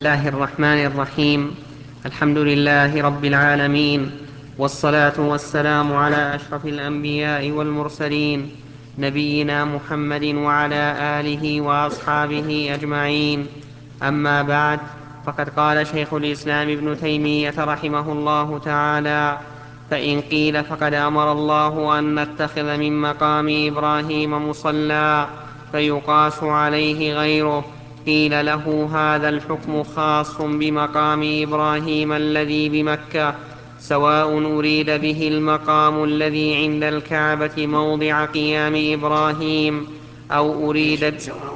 الله الرحمن الرحيم. الحمد لله رب العالمين، والصلاة والسلام على أشرف الأنبياء والمرسلين، نبينا محمد وعلى آله وأصحابه أجمعين. أما بعد، فقد قال شيخ الإسلام ابن تيمية رحمه الله تعالى: فإن قيل فقد أمر الله أن نتخذ من مقام إبراهيم مصلى فيقاس عليه غيره، قيل له: هذا الحكم خاص بمقام إبراهيم الذي بمكة، سواء أريد به المقام الذي عند الكعبة موضع قيام إبراهيم أو أريد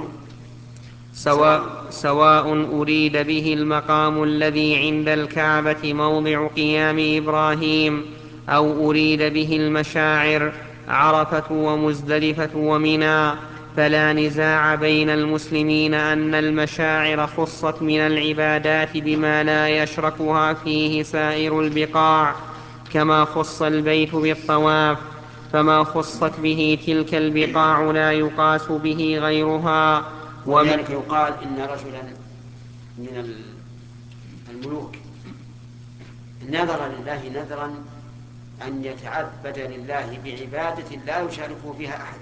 سواء أريد به المقام الذي عند الكعبة موضع قيام إبراهيم أو أريد به المشاعر عرفة ومزدلفة ومنى، فلا نزاع بين المسلمين أن المشاعر خصت من العبادات بما لا يشركها فيه سائر البقاع، كما خص البيت بالطواف، فما خصت به تلك البقاع لا يقاس به غيرها. ولذلك يقال إن رجلا من الملوك نذر لله نذرا أن يتعبد لله بعبادة لا يشاركه فيها أحد،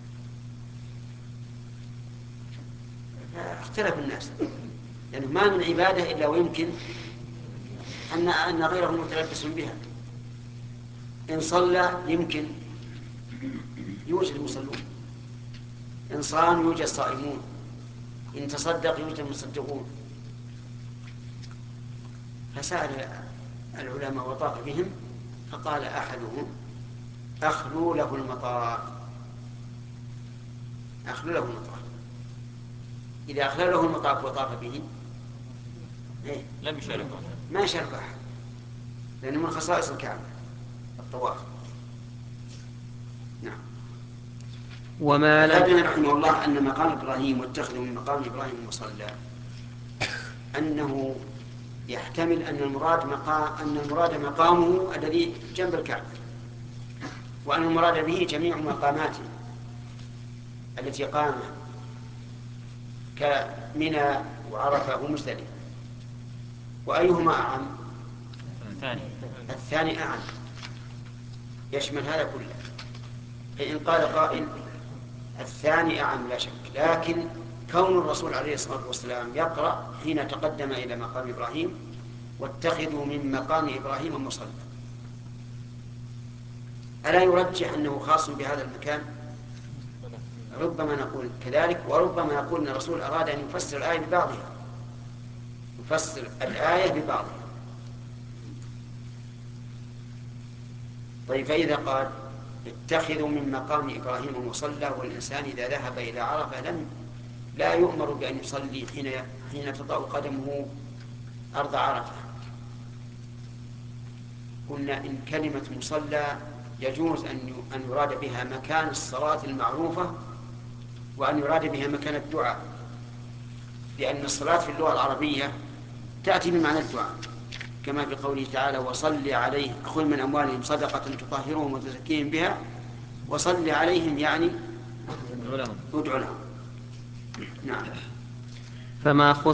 فاختلف الناس، لأنه ما من عبادة إلا ويمكن أن غيره متلبس بها. إن صلى يمكن يوجد مصلون، إن صام يوجد صائمون، إن تصدق يوجد مصدقون. فسأل العلماء وطاف بهم، فقال أحدهم: أخلوا له المطاف. أخلوا له المطاف. إذا أخلوا له المطاف وطاف به لم يشارك ما يشارك أحد، لأنه من خصائص الكعبة الطواف. نعم. وما لم فابن رحمه الله أن مقام إبراهيم واتخذوا من مقام إبراهيم مصلى، أنه يحتمل أن المراد مقامه الذي جنب الكعبة، وأن المراد به جميع مقاماته التي قامها كمنى وعرفة ومزدلفة. وأيهما أعم؟ الثاني أعم، يشمل هذا كله. فإن قال قائل: الثاني أعم لا شك، لكن كون الرسول عليه الصلاة والسلام يقرأ حين تقدم إلى مقام إبراهيم: واتخذوا من مقام إبراهيم مصلى، ألا يرجح أنه خاص بهذا المكان؟ ربما نقول كذلك، وربما نقول أن الرسول أراد أن يفسر الآية ببعضها، يفسر الآية ببعضها. طيب، فإذا قال: اتخذوا من مقام إبراهيم مصلى، والإنسان إذا ذهب إلى عرفة لا يؤمر بأن يصلي حين تضع قدمه أرض عرفة، قلنا إن كلمة مصلى يجوز أن يراد بها مكان الصلاة المعروفة، وأن يراد بها مكان الدعاء، لأن الصلاة في اللغة العربية تأتي بمعنى الدعاء، كما في قوله تعالى: وصل عليه، خذ من أموالهم صدقة تطهرهم وتزكيهم بها، وصل عليهم يعني ادع لهم. نعم. فما